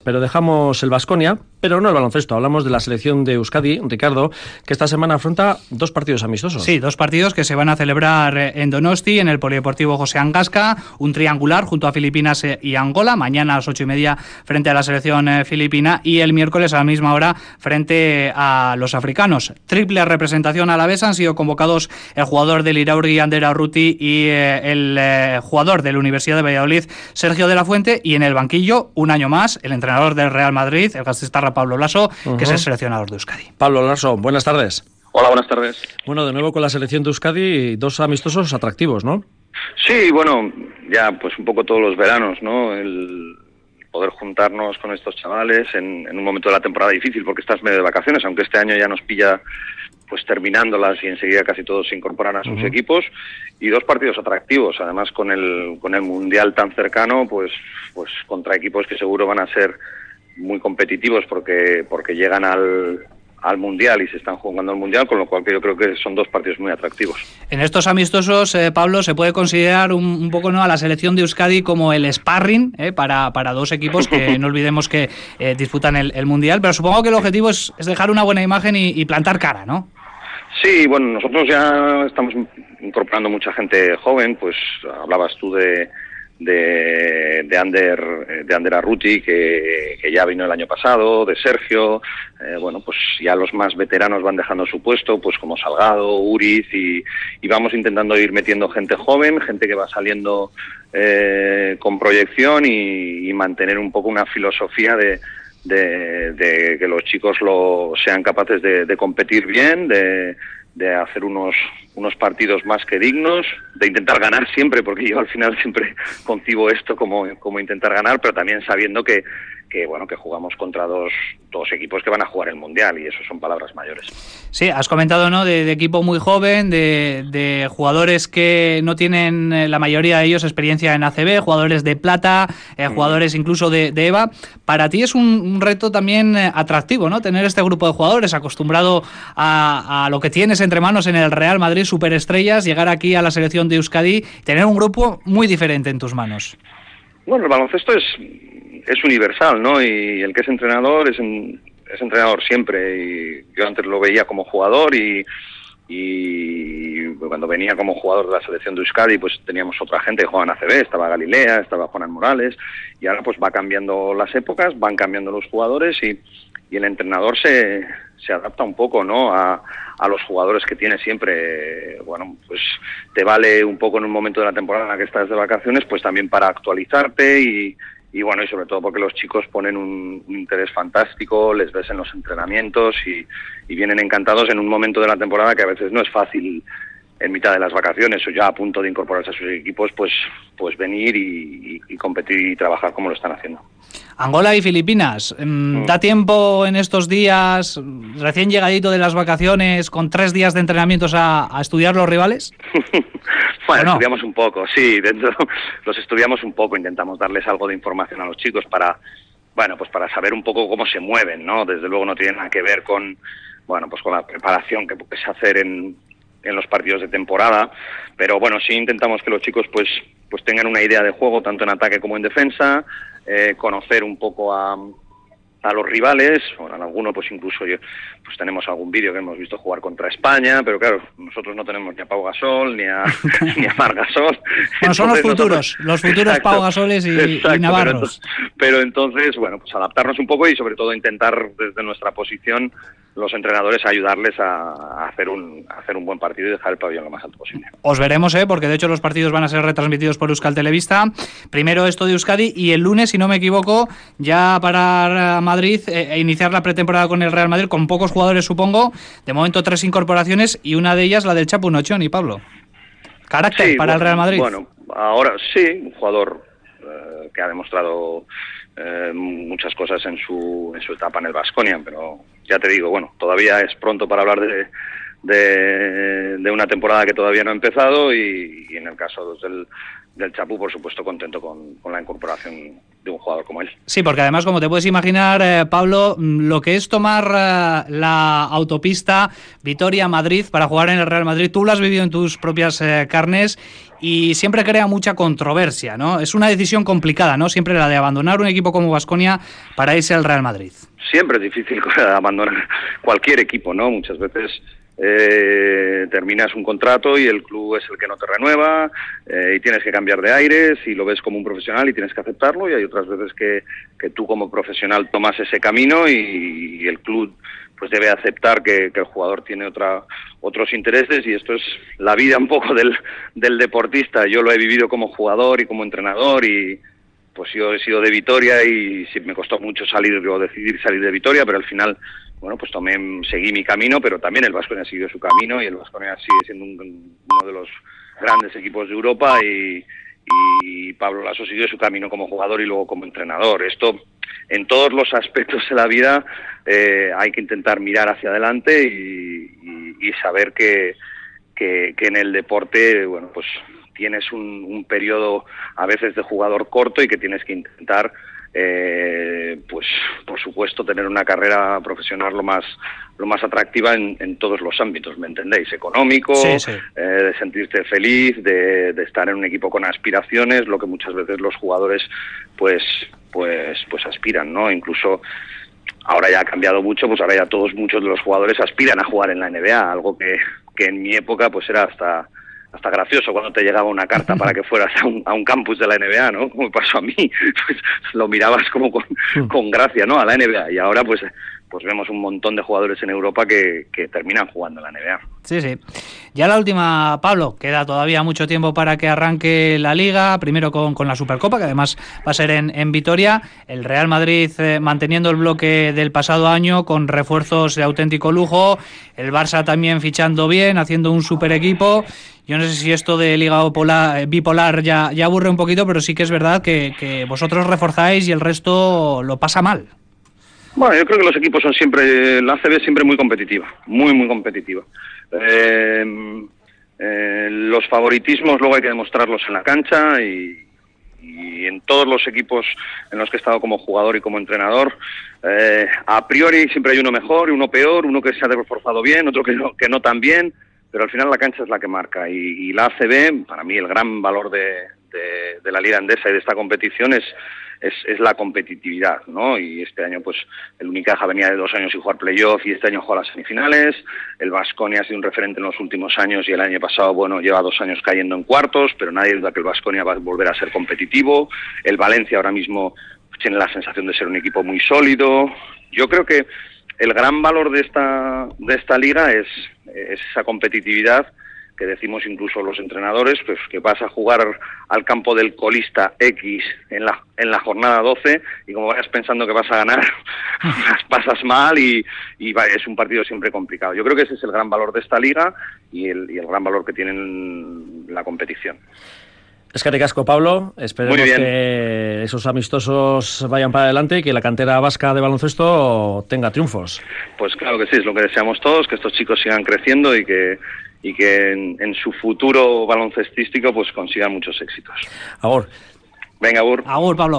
Pero dejamos el Baskonia, pero no el baloncesto. Hablamos de la selección de Euskadi, Ricardo, que esta semana afronta 2 partidos amistosos. Sí, 2 partidos que se van a celebrar en Donosti, en el Polideportivo José Angasca, un triangular junto a Filipinas y Angola, mañana a las 8:30 frente a la selección filipina y el miércoles a la misma hora frente a los africanos. Triple representación a la vez, han sido convocados el jugador del Iraurgi, Ander Arruti, y el jugador de la Universidad de Valladolid, Sergio de la Fuente, y en el banquillo, un año más, el entrenador del Real Madrid, el Gasteiztarra Pablo Laso, que es el seleccionador de Euskadi. Pablo Laso, buenas tardes. Hola, buenas tardes. Bueno, de nuevo con la selección de Euskadi, 2 amistosos atractivos, ¿no? Sí, bueno, ya pues un poco todos los veranos, ¿no? El poder juntarnos con estos chavales en un momento de la temporada difícil, porque estás medio de vacaciones, aunque este año ya nos pilla pues terminándolas y enseguida casi todos se incorporan a sus equipos, y 2 partidos atractivos, además con el Mundial tan cercano, pues contra equipos que seguro van a ser muy competitivos porque llegan al Mundial y se están jugando al Mundial, con lo cual yo creo que son 2 partidos muy atractivos. En estos amistosos, Pablo, se puede considerar un poco, ¿no?, a la selección de Euskadi como el sparring para 2 equipos que no olvidemos que disputan el Mundial, pero supongo que el objetivo es dejar una buena imagen y plantar cara, ¿no? Sí, bueno, nosotros ya estamos incorporando mucha gente joven, pues hablabas tú de Ander Arruti, que ya vino el año pasado, de Sergio, bueno, pues ya los más veteranos van dejando su puesto, pues como Salgado, Uriz, y vamos intentando ir metiendo gente joven, gente que va saliendo con proyección y mantener un poco una filosofía de que los chicos sean capaces de competir bien, de hacer unos partidos más que dignos, de intentar ganar siempre, porque yo al final siempre concibo esto como intentar ganar, pero también sabiendo que jugamos contra dos equipos que van a jugar el Mundial, y eso son palabras mayores. Sí, has comentado, ¿no?, de equipo muy joven, de jugadores que no tienen, la mayoría de ellos, experiencia en ACB, jugadores de plata, jugadores incluso de EVA. Para ti es un reto también atractivo, ¿no?, tener este grupo de jugadores acostumbrado a lo que tienes entre manos en el Real Madrid, superestrellas, llegar aquí a la selección de Euskadi, tener un grupo muy diferente en tus manos. Bueno, el baloncesto es universal, ¿no? Y el que es entrenador es entrenador siempre. Y yo antes lo veía como jugador y cuando venía como jugador de la selección de Euskadi, pues teníamos otra gente que jugaba en ACB, estaba Galilea, estaba Juan Morales, y ahora pues va cambiando las épocas, van cambiando los jugadores y el entrenador se adapta un poco, ¿no?, a los jugadores que tiene siempre. Bueno, pues te vale un poco en un momento de la temporada en la que estás de vacaciones, pues también para actualizarte y bueno, y sobre todo porque los chicos ponen un interés fantástico, les ves en los entrenamientos y vienen encantados en un momento de la temporada que a veces no es fácil, en mitad de las vacaciones o ya a punto de incorporarse a sus equipos, pues venir y competir y trabajar como lo están haciendo. Angola y Filipinas, ¿da tiempo en estos días, recién llegadito de las vacaciones, con 3 días de entrenamientos, a estudiar los rivales? Bueno, no? Estudiamos un poco, sí, los estudiamos un poco, intentamos darles algo de información a los chicos para saber un poco cómo se mueven, ¿no? Desde luego no tiene nada que ver con la preparación que puedes hacer en los partidos de temporada, pero bueno, sí intentamos que los chicos pues tengan una idea de juego tanto en ataque como en defensa, conocer un poco a los rivales. Bueno, en alguno pues incluso pues tenemos algún vídeo que hemos visto jugar contra España, pero claro, nosotros no tenemos ni a Pau Gasol ni a Marc Gasol. Bueno, son los futuros exacto, Pau Gasoles y Navarros. Pero entonces, bueno, pues adaptarnos un poco y sobre todo intentar desde nuestra posición los entrenadores ayudarles a hacer un buen partido y dejar el pabellón lo más alto posible. Os veremos, porque de hecho los partidos van a ser retransmitidos por Euskal Telebista. Primero esto de Euskadi y el lunes, si no me equivoco, ya para Madrid iniciar la pretemporada con el Real Madrid, con pocos jugadores, supongo. De momento 3 incorporaciones y una de ellas la del Chapu Nochón. Y Pablo, carácter para el Real Madrid. Bueno, ahora sí, un jugador que ha demostrado muchas cosas en su etapa en el Baskonia, pero ya te digo, bueno, todavía es pronto para hablar de una temporada que todavía no ha empezado y en el caso del Chapu, por supuesto, contento con la incorporación de un jugador como él. Sí, porque además, como te puedes imaginar, Pablo, lo que es tomar la autopista Vitoria-Madrid para jugar en el Real Madrid, tú lo has vivido en tus propias carnes y siempre crea mucha controversia, ¿no? Es una decisión complicada, ¿no? Siempre la de abandonar un equipo como Baskonia para irse al Real Madrid. Siempre es difícil abandonar cualquier equipo, ¿no? Muchas veces terminas un contrato y el club es el que no te renueva y tienes que cambiar de aires y lo ves como un profesional y tienes que aceptarlo, y hay otras veces que tú como profesional tomas ese camino y el club pues debe aceptar que el jugador tiene otros intereses, y esto es la vida un poco del deportista. Yo lo he vivido como jugador y como entrenador, y pues yo he sido de Vitoria y sí, me costó mucho decidir salir de Vitoria, pero al final, bueno, pues seguí mi camino, pero también el Baskonia siguió su camino, y el Baskonia sigue siendo uno de los grandes equipos de Europa, y Pablo Laso siguió su camino como jugador y luego como entrenador. Esto, en todos los aspectos de la vida, hay que intentar mirar hacia adelante y saber que en el deporte, bueno, pues tienes un periodo a veces de jugador corto y que tienes que intentar, pues por supuesto, tener una carrera profesional lo más atractiva en todos los ámbitos, ¿me entendéis? Económico, sí, sí. De sentirte feliz, de estar en un equipo con aspiraciones, lo que muchas veces los jugadores pues aspiran, ¿no? Incluso ahora ya ha cambiado mucho, pues ahora ya muchos de los jugadores aspiran a jugar en la NBA, algo que en mi época pues era hasta gracioso cuando te llegaba una carta para que fueras a un campus de la NBA, ¿no? Como me pasó a mí, pues lo mirabas como con gracia, ¿no? A la NBA, y ahora pues vemos un montón de jugadores en Europa que terminan jugando en la NBA. Sí, sí. Ya la última, Pablo, queda todavía mucho tiempo para que arranque la Liga, primero con la Supercopa, que además va a ser en Vitoria, el Real Madrid manteniendo el bloque del pasado año con refuerzos de auténtico lujo, el Barça también fichando bien, haciendo un super equipo. Yo no sé si esto de Liga bipolar ya aburre un poquito, pero sí que es verdad que vosotros reforzáis y el resto lo pasa mal. Bueno, yo creo que los equipos son siempre, la ACB es siempre muy competitiva, muy competitiva. Los favoritismos luego hay que demostrarlos en la cancha, y en todos los equipos en los que he estado como jugador y como entrenador, a priori siempre hay uno mejor y uno peor, uno que se ha reforzado bien, otro que no tan bien, pero al final la cancha es la que marca, y la ACB, para mí el gran valor de la Liga Endesa y de esta competición es la competitividad, ¿no? Y este año pues el Unicaja venía de 2 años sin jugar playoff y este año juega las semifinales. El Baskonia ha sido un referente en los últimos años y el año pasado, bueno, lleva 2 años cayendo en cuartos, pero nadie duda que el Baskonia va a volver a ser competitivo. El Valencia ahora mismo tiene la sensación de ser un equipo muy sólido. Yo creo que el gran valor de esta liga es esa competitividad que decimos incluso los entrenadores, pues que vas a jugar al campo del colista X en la jornada 12 y como vayas pensando que vas a ganar, las pasas mal y es un partido siempre complicado. Yo creo que ese es el gran valor de esta liga y el gran valor que tienen la competición. Eskerrik asko, Pablo. Esperemos que esos amistosos vayan para adelante y que la cantera vasca de baloncesto tenga triunfos. Pues claro que sí, es lo que deseamos todos, que estos chicos sigan creciendo y que en su futuro baloncestístico pues consigan muchos éxitos. Agur. Venga, Agur. Agur, Pablo.